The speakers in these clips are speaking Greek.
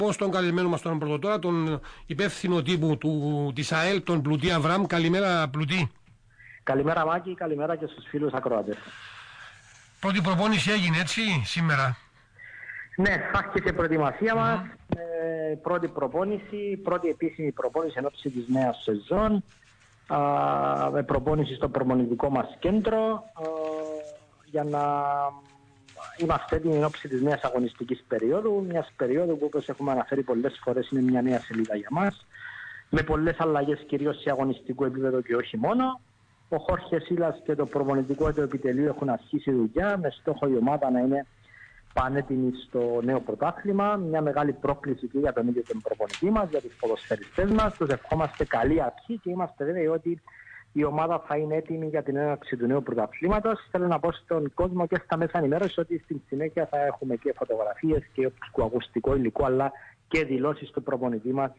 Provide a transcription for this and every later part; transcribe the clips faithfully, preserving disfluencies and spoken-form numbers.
Πώς τον καλεσμένο μας τον πρωτοτόρα, τον υπεύθυνο τύπου του, της ΑΕΛ, τον Πλουτή Αβραμ. Καλημέρα, Πλουτή. Καλημέρα, Μάκη, καλημέρα και στους φίλους ακροατές. Πρώτη προπόνηση έγινε έτσι σήμερα? Ναι, άρχισε η προετοιμασία mm-hmm. μας. Ε, πρώτη προπόνηση, πρώτη επίσημη προπόνηση εν ώψη της νέας σεζόν. Α, με προπόνηση στο προπονητικό μας κέντρο α, για να είμαστε έτοιμοι εν ώψη της νέας αγωνιστικής περίοδου. Μιας περίοδου που, όπως έχουμε αναφέρει πολλές φορές, είναι μια νέα σελίδα για μας, με πολλές αλλαγές κυρίως σε αγωνιστικό επίπεδο και όχι μόνο. Ο Χόρχε Σίλας και το προπονητικό του επιτελείο έχουν αρχίσει δουλειά με στόχο η ομάδα να είναι πανέτοιμη στο νέο πρωτάθλημα. Μια μεγάλη πρόκληση και για τον ίδιο τον προπονητή μας, για τους ποδοσφαιριστές μας. Τους ευχόμαστε καλή αρχή και είμαστε βέβαιοι ότι η ομάδα θα είναι έτοιμη για την έναρξη του νέου πρωταθλήματος. Θέλω να πω στον κόσμο και στα μέσα ενημέρωση ότι στην συνέχεια θα έχουμε και φωτογραφίες και ακουστικό υλικό, αλλά και δηλώσεις του προπονητή μας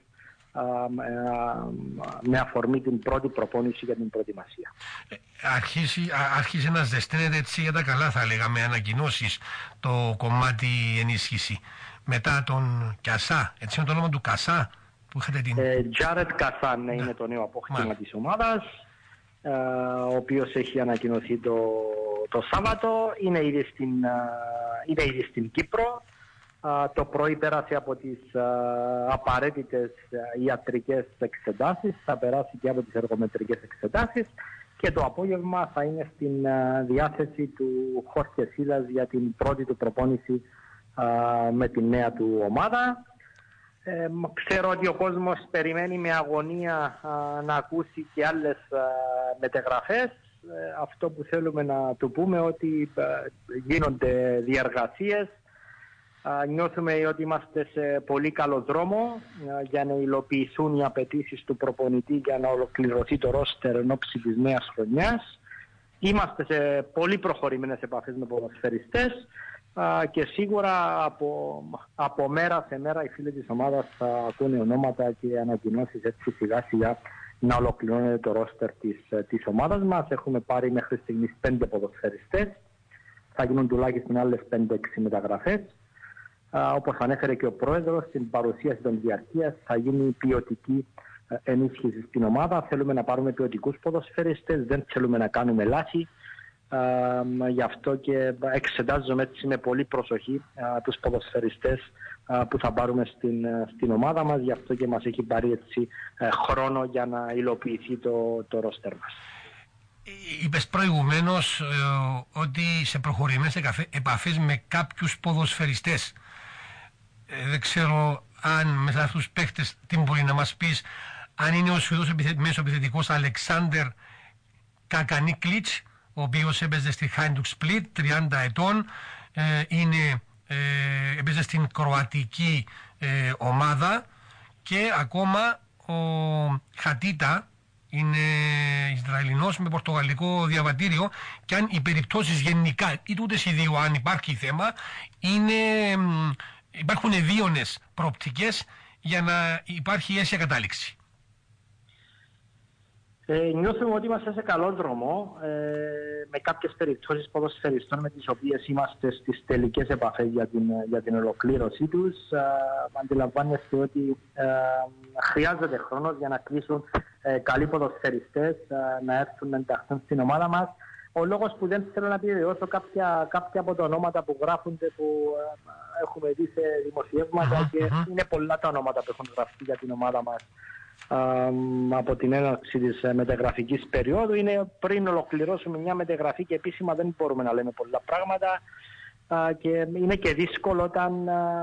με αφορμή την πρώτη προπόνηση για την προετοιμασία. Αρχίσει, άρχισε να ζεσταίνεται έτσι για τα καλά, θα λέγαμε, ανακοινώσεις το κομμάτι ενίσχυση. Μετά τον Κασά, έτσι είναι το όνομα του Κασά που είχατε την... Τζάρετ Κασά, ναι, είναι το νέο απόκτημα της ομάδας, ε, ο οποίος έχει ανακοινωθεί το, το Σάββατο, είναι ήδη στην, είναι ήδη στην Κύπρο. Uh, το πρωί πέρασε από τις uh, απαραίτητες uh, ιατρικές εξετάσεις, θα περάσει και από τις εργομετρικές εξετάσεις και το απόγευμα θα είναι στην uh, διάθεση του Χόρχε Σίλας για την πρώτη του προπόνηση uh, με τη νέα του ομάδα. Ε, ξέρω ότι ο κόσμος περιμένει με αγωνία uh, να ακούσει και άλλες uh, μεταγραφές. Uh, αυτό που θέλουμε να του πούμε ότι uh, γίνονται διεργασίες. Uh, νιώθουμε ότι είμαστε σε πολύ καλό δρόμο uh, για να υλοποιηθούν οι απαιτήσεις του προπονητή για να ολοκληρωθεί το ρόστερ εν ώψη της νέας χρονιάς. Είμαστε σε πολύ προχωρημένες επαφές με ποδοσφαιριστές uh, και σίγουρα από, από μέρα σε μέρα οι φίλοι της ομάδας θα ακούνε ονόματα και ανακοινώσεις έτσι σιγά σιγά να ολοκληρώνεται το ρόστερ της, της ομάδας μας. Έχουμε πάρει μέχρι στιγμής πέντε ποδοσφαιριστές, θα γίνουν τουλάχιστον άλλες πέντε έξι μεταγραφές. Uh, όπως ανέφερε και ο πρόεδρος, στην παρουσίαση των διαρκείας θα γίνει ποιοτική uh, ενίσχυση στην ομάδα. Θέλουμε να πάρουμε ποιοτικούς ποδοσφαιριστές, δεν θέλουμε να κάνουμε λάθη. Uh, γι' αυτό και εξετάζουμε έτσι με πολύ προσοχή uh, τους ποδοσφαιριστές uh, που θα πάρουμε στην, uh, στην ομάδα μας. Γι' αυτό και μας έχει πάρει έτσι uh, χρόνο για να υλοποιηθεί το, το ρόστερ μας. Είπες προηγουμένως ε, ότι σε προχωρημένες επαφές με κάποιους ποδοσφαιριστές. Ε, δεν ξέρω αν μέσα στους παίχτες τι μπορεί να μας πεις, αν είναι ο Σουηδός μεσοεπιθετικός Αλεξάνδερ Κακανίκλιτς, ο οποίος έπαιζε στη Χάιντουκ Σπλίτ, τριάντα ετών, ε, είναι, ε, έπαιζε στην κροατική ε, ομάδα, και ακόμα ο Χατίτα, είναι Ισραηλινός με πορτογαλικό διαβατήριο, και αν οι περιπτώσεις γενικά ή τούτες οι δύο, αν υπάρχει θέμα, είναι, υπάρχουν ευίωνες προοπτικές για να υπάρχει αίσια κατάληξη. Ε, νιώθουμε ότι είμαστε σε καλό δρόμο, ε, με κάποιες περιπτώσεις ποδοσφαιριστών με τις οποίες είμαστε στις τελικές επαφές για την, για την ολοκλήρωσή τους. Ε, αντιλαμβάνεστε ότι ε, χρειάζεται χρόνος για να κλείσουν ε, καλοί ποδοσφαιριστές, ε, να έρθουν να ενταχθούν στην ομάδα μας. Ο λόγος που δεν θέλω να επιβεβαιώσω κάποια, κάποια από τα ονόματα που γράφονται, που ε, έχουμε δει σε δημοσιεύματα, και είναι πολλά τα ονόματα που έχουν γραφτεί για την ομάδα μας από την έναρξη της μεταγραφικής περίοδου, είναι πριν ολοκληρώσουμε μια μεταγραφή και επίσημα δεν μπορούμε να λέμε πολλά πράγματα, και είναι και δύσκολο όταν,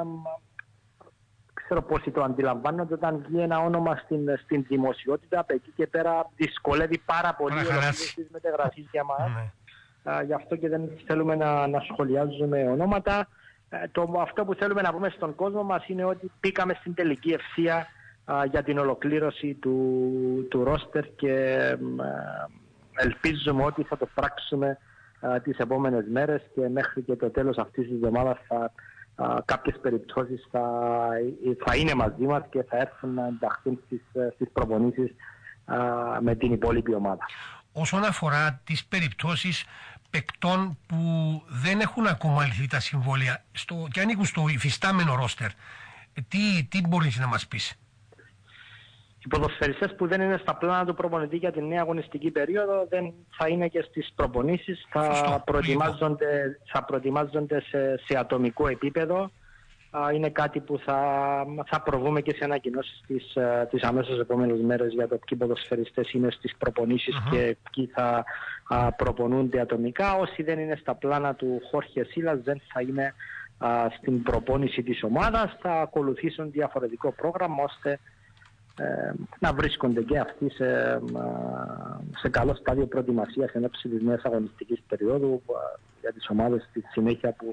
ξέρω πόσοι το αντιλαμβάνονται, όταν βγει ένα όνομα στην, στην δημοσιότητα, από εκεί και πέρα δυσκολεύει πάρα πολύ η ολοκλήρωση της μεταγραφής για μας. Mm. Γι' αυτό και δεν θέλουμε να, να σχολιάζουμε ονόματα. Το, αυτό που θέλουμε να πούμε στον κόσμο μας είναι ότι πήγαμε στην τελική ευθεία για την ολοκλήρωση του, του ρόστερ, και ελπίζουμε ότι θα το πράξουμε α, τις επόμενες μέρες, και μέχρι και το τέλος αυτής της εβδομάδας θα, α, κάποιες περιπτώσεις θα, θα είναι μαζί μας και θα έρθουν να ενταχθούν στις, στις προπονήσεις α, με την υπόλοιπη ομάδα. Όσον αφορά τις περιπτώσεις παικτών που δεν έχουν ακόμα λυθεί τα συμβόλαια στο, και ανήκουν στο υφιστάμενο ρόστερ, τι, τι μπορείς να μας πεις? Οι ποδοσφαιριστές που δεν είναι στα πλάνα του προπονητή για την νέα αγωνιστική περίοδο δεν θα είναι και στις προπονήσεις, θα προετοιμάζονται, θα προετοιμάζονται σε, σε ατομικό επίπεδο. Είναι κάτι που θα, θα προβούμε και σε ανακοινώσεις τις, τις αμέσως επόμενες μέρες για το ποιοι ποδοσφαιριστές είναι στις προπονήσεις uh-huh. και ποιοι θα α, προπονούνται ατομικά. Όσοι δεν είναι στα πλάνα του Χόρχε Σίλας δεν θα είναι α, στην προπόνηση της ομάδας, θα ακολουθήσουν διαφορετικό πρόγραμμα ώστε ε, να βρίσκονται και αυτοί σε, σε καλό στάδιο προετοιμασίας εν ώψη της νέας αγωνιστικής περίοδου α, για τις ομάδες στη συνέχεια που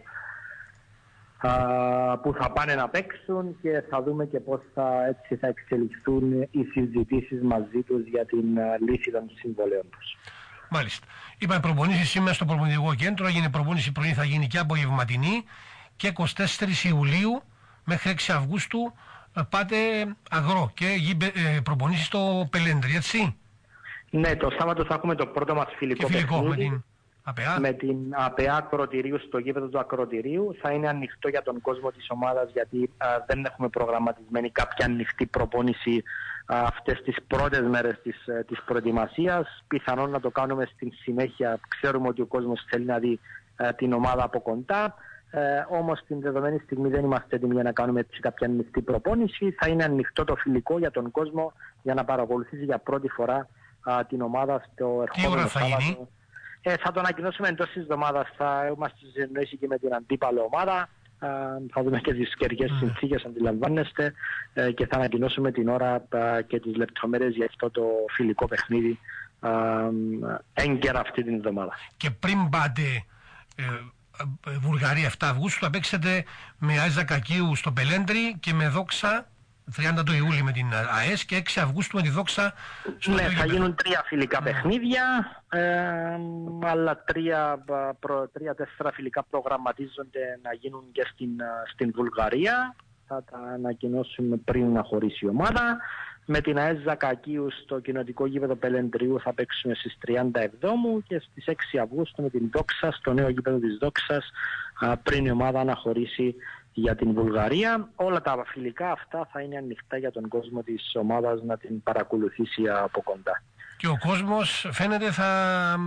Uh, που θα πάνε να παίξουν, και θα δούμε και πώς θα, έτσι θα εξελιχθούν οι συζητήσεις μαζί τους για την uh, λύση των συμβολέων τους. Μάλιστα. Είπαμε προπονήσεις σήμερα στο προπονητικό κέντρο, έγινε προπόνηση πρωί, θα γίνει και απογευματινή, και εικοστή τέταρτη Ιουλίου μέχρι έξι Αυγούστου πάτε αγρό και ε, προπονήσεις στο Πελέντρι, έτσι? Ναι, το Σάββατο θα έχουμε το πρώτο μας φιλικό, φιλικό παιχνίδι. Με την... ΑΠΕΑ. Με την ΑΠΕΑ Ακροτηρίου στο γήπεδο του Ακροτηρίου. Θα είναι ανοιχτό για τον κόσμο της ομάδας, γιατί α, δεν έχουμε προγραμματισμένη κάποια ανοιχτή προπόνηση α, αυτές τις πρώτες μέρες της, α, της προετοιμασίας. Πιθανόν να το κάνουμε στην συνέχεια. Ξέρουμε ότι ο κόσμος θέλει να δει α, την ομάδα από κοντά. Ε, όμως την δεδομένη στιγμή δεν είμαστε έτοιμοι για να κάνουμε έτσι κάποια ανοιχτή προπόνηση. Θα είναι ανοιχτό το φιλικό για τον κόσμο για να παρακολουθήσει για πρώτη φορά α, την ομάδα στο ερχόμενο Σάββατο. Ε, θα το ανακοινώσουμε εντός της εβδομάδας. Θα είμαστε σε συνεννόηση και με την αντίπαλη ομάδα. Ε, θα δούμε και τις καιρικές mm. συνθήκες, αντιλαμβάνεστε, ε, και θα ανακοινώσουμε την ώρα ε, και τις λεπτομέρειες για αυτό το φιλικό παιχνίδι ε, έγκαιρα αυτή την εβδομάδα. Και πριν πάτε ε, ε, Βουλγαρία εφτά Αυγούστου, θα παίξετε με Άιζα Κακίου στο Πελέντρι και με Δόξα τριάντα του Ιούλη με την ΑΕΣ και έξι Αυγούστου με τη Δόξα στο Ναι, θα γίνουν τρία φιλικά mm. παιχνίδια, ε, αλλά τρία, προ, τρία τέσσερα φιλικά προγραμματίζονται να γίνουν και στην, στην Βουλγαρία. Θα τα ανακοινώσουμε πριν να χωρίσει η ομάδα. Με την ΑΕΣ Ζακακίου στο κοινοτικό γήπεδο Πελεντριού θα παίξουμε στις τριάντα εβδόμου και στις έξι Αυγούστου με την Δόξα στο νέο γήπεδο της Δόξας, πριν η ομάδα να χωρίσει για την Βουλγαρία. Όλα τα φιλικά αυτά θα είναι ανοιχτά για τον κόσμο της ομάδας να την παρακολουθήσει από κοντά. Και ο κόσμος φαίνεται θα,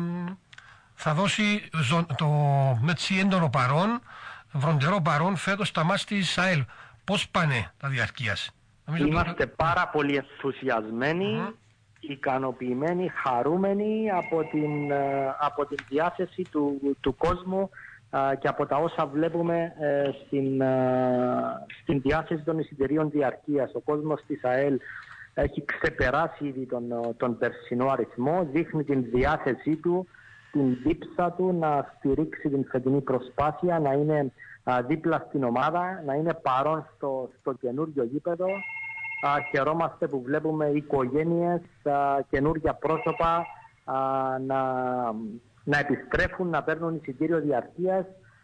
θα δώσει το έτσι έντονο παρόν, βροντερό παρόν φέτος στα μάτς της ΑΕΛ. Πώς πάνε τα διαρκείας? Είμαστε το... πάρα πολύ ενθουσιασμένοι, mm-hmm. ικανοποιημένοι, χαρούμενοι από την, από την διάθεση του, του κόσμου και από τα όσα βλέπουμε ε, στην, ε, στην διάθεση των εισιτηρίων διαρκείας. Ο κόσμος της ΑΕΛ έχει ξεπεράσει ήδη τον, τον περσινό αριθμό, δείχνει την διάθεσή του, την δίψα του να στηρίξει την φετινή προσπάθεια, να είναι α, δίπλα στην ομάδα, να είναι παρόν στο, στο καινούριο γήπεδο. Α, χαιρόμαστε που βλέπουμε οικογένειες, α, καινούργια πρόσωπα α, να... να επιστρέφουν, να παίρνουν εισιτήριο διαρκείας.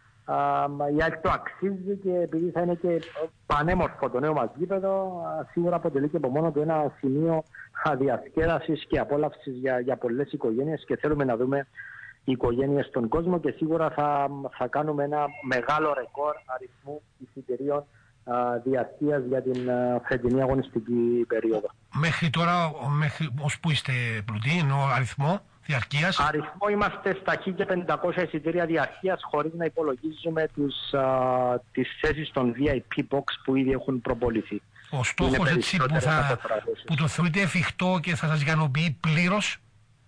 Η ΑΕΛ το αξίζει, και επειδή θα είναι και πανέμορφο το νέο μας γήπεδο, σίγουρα αποτελεί και από μόνο του ένα σημείο διασκέδασης και απόλαυσης για, για πολλές οικογένειες, και θέλουμε να δούμε οι οικογένειες στον κόσμο, και σίγουρα θα, θα κάνουμε ένα μεγάλο ρεκόρ αριθμού εισιτηρίων διαρκείας για την φετινή αγωνιστική περίοδο. Μέχρι τώρα, μέχρι, ως που είστε πλουτοί, εννοώ αριθμό διαρκείας? Αριθμό είμαστε στα χίλια πεντακόσια εισιτήρια διαρκείας, χωρίς να υπολογίζουμε τους, α, τις θέσεις των βι άι πι box που ήδη έχουν προποληθεί. Ο στόχος έτσι που, θα, που το θεωρείτε εφικτό και θα σας ικανοποιεί πλήρως?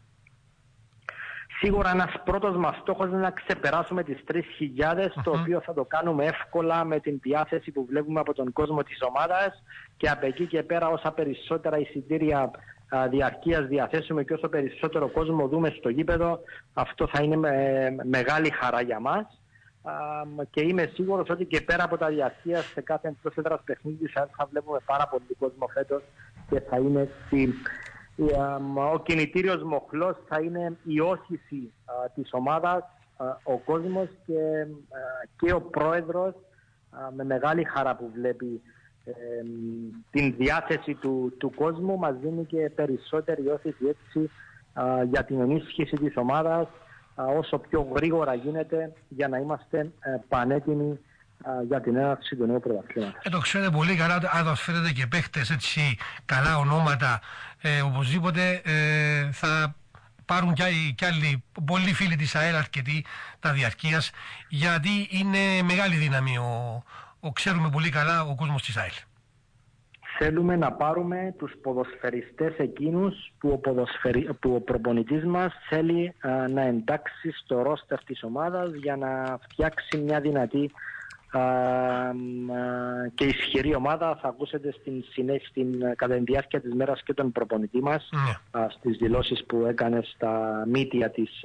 Σίγουρα ένας πρώτος μας στόχος είναι να ξεπεράσουμε τις τρεις χιλιάδες, uh-huh. το οποίο θα το κάνουμε εύκολα με την διάθεση που βλέπουμε από τον κόσμο της ομάδας, και από εκεί και πέρα όσα περισσότερα εισιτήρια διαρκείας διαθέσουμε και όσο περισσότερο κόσμο δούμε στο γήπεδο, αυτό θα είναι με, μεγάλη χαρά για μας. Α, και είμαι σίγουρος ότι και πέρα από τα διαρκείας σε κάθε εντός έδρας παιχνίδι θα βλέπουμε πάρα πολύ κόσμο φέτος, και θα είναι στη, ο κινητήριος μοχλός θα είναι η όθηση α, της ομάδας, α, ο κόσμος και, α, και ο πρόεδρος α, με μεγάλη χαρά που βλέπει ε, την διάθεση του, του κόσμου, μας δίνει και περισσότερη όθηση έτσι α, για την ενίσχυση της ομάδας α, όσο πιο γρήγορα γίνεται, για να είμαστε α, πανέτοιμοι για την έναρξη του νέου πρωταθλήματος. Ε, το ξέρετε πολύ καλά, αν φέρετε και παίχτες έτσι καλά ονόματα, ε, οπωσδήποτε ε, θα πάρουν κι άλλοι, κι άλλοι πολλοί φίλοι της ΑΕΛ, αρκετοί τα διαρκείας, γιατί είναι μεγάλη δύναμη, ο, ο, ξέρουμε πολύ καλά ο κόσμος της ΑΕΛ. Θέλουμε να πάρουμε τους ποδοσφαιριστές εκείνους που ο, ποδοσφαιρι... που ο προπονητής μας θέλει α, να εντάξει στο ρόστερ της ομάδας για να φτιάξει μια δυνατή α, α, και ισχυρή ομάδα. Θα ακούσετε στην συνέχεια, στην, κατά τη διάρκεια της μέρας και τον προπονητή μας, yeah. α, στις δηλώσεις που έκανε στα μίντια της